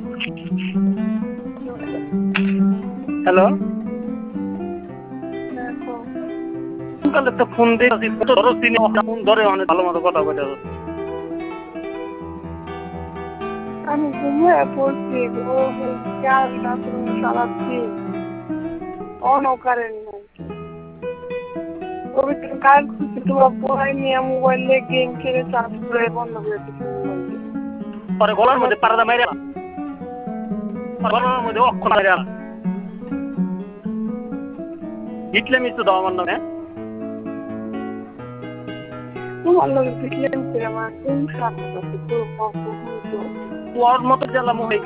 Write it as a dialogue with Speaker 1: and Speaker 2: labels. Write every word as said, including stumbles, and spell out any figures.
Speaker 1: Hello, কাল একটা phone দিয়ে ফোন ধরে অনেক ভালো মতো কথা বলে।
Speaker 2: আমি ঘুমিয়ে পড়ছি ও চালটা চালাচ্ছি অনও কারেন্ট নাই ওই কারেন্ট খুঁজছি তোমার পড়াই নিয়ে মোবাইলে গেম খেলে চার্জ করে বন্ধ করে দিচ্ছি মোবাইলটি
Speaker 1: পরে গলার মধ্যে পারাদা মাইরে গলার মধ্যে অক্ষর মাইরে হিটলে মিশতে দাও আমার নামে
Speaker 2: তোমার লোক ভিটলেন আমার কোন সাথে তোর মতো
Speaker 1: তোর মতো জ্বালা মোহে